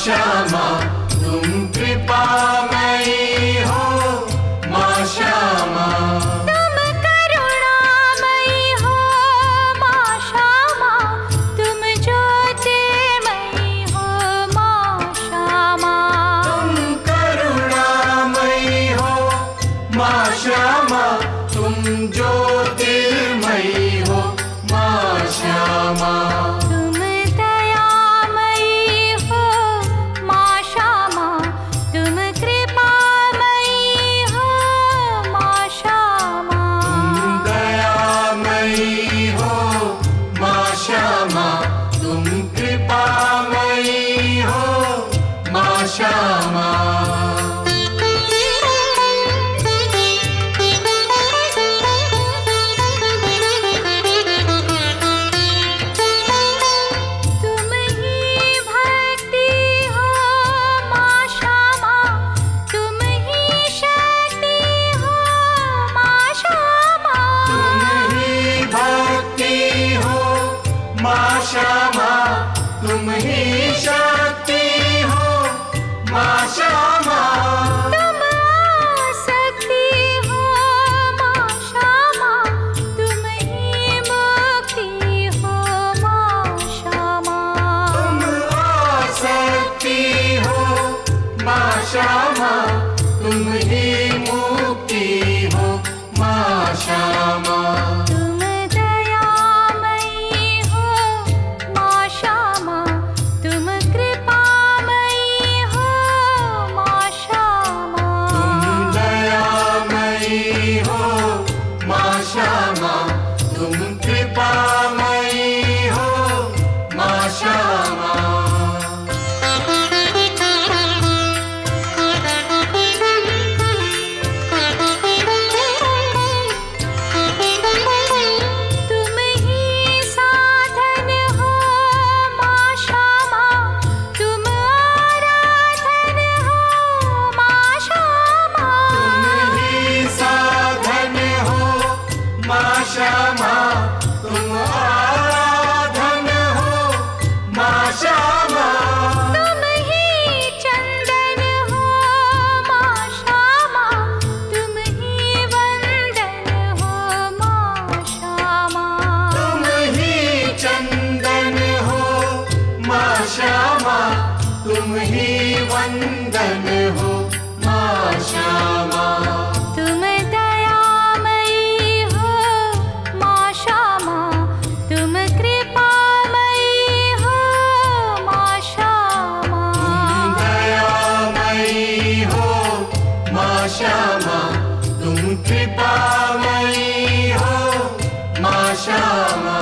श्यामा तुम कृपामयी हो माँ श्यामा। तुम करुणामयी हो माँ श्यामा, तुम ज्योतिर्मयी हो माँ श्यामा। तुम करुणामयी हो माँ श्यामा, तुम ज्योतिर्मयी हो माँ श्यामा। तुम दयामयी हो माँ श्यामा, तुम कृपामयी हो माँ श्यामा। तुम दयामयी हो माँ श्यामा, तुम कृपामयी हो माँ श्यामा। तुम ही भक्ति हो माँ श्यामा, तुम ही शक्ति हो माँ श्यामा। तुम ही भक्ति हो माँ श्यामा, तुम ही शक्ति हो माँ श्यामा। तुम आसक्ति हो माँ श्यामा, तुम ही मुक्ति हो माँ श्यामा। तुम आसक्ति हो माँ श्यामा, तुम ही मुक्ति हो माँ श्यामा। तुम दयामयी हो माँ श्यामा, तुम कृपामयी हो माँ श्यामा। तुम दयामयी हो माँ श्यामा, तुम कृपामयी हो माँ श्यामा। तुम ही साधन हो माँ श्यामा, तुम आराधन हो माँ श्यामा। तुम ही साधन हो माँ श्यामा, तुम आराधन हो माँ श्यामा। तुम ही चंदन हो माँ श्यामा, तुम ही वंदन हो माँ श्यामा। तुम ही चंदन हो माँ श्यामा, तुम ही वंदन हो माँ श्यामा। तुम दयामयी हो माँ श्यामा, तुम कृपामयी हो माँ श्यामा। तुम दयामयी हो माँ श्यामा, तुम कृपामयी हो माँ श्यामा।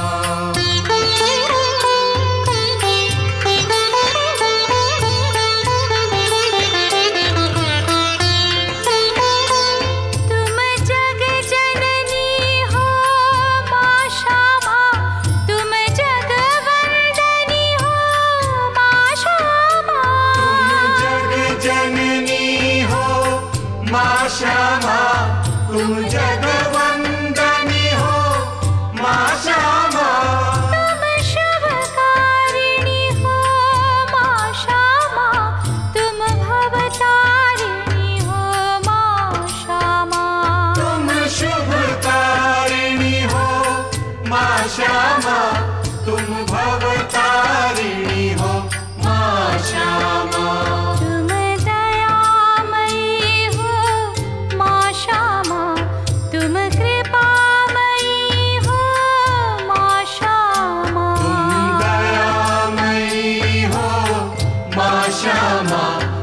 तुम जग जननी हो माँ श्यामा, तुम जगवंदनी हो माँ श्यामा। तुम जग जननी हो माँ श्यामा, तुम जगवंदनी हो माँ श्यामा। तुम शुभकारिणी हो माँ श्यामा, तुम भवतारिणी हो माँ श्यामा। तुम शुभकारिणी हो माँ श्यामा, तुम भवतारिणी हो माँ श्यामा। तुम दयामयी हो माँ श्यामा, तुम कृपामयी हो माँ श्यामा। तुम दयामयी हो माँ श्यामा,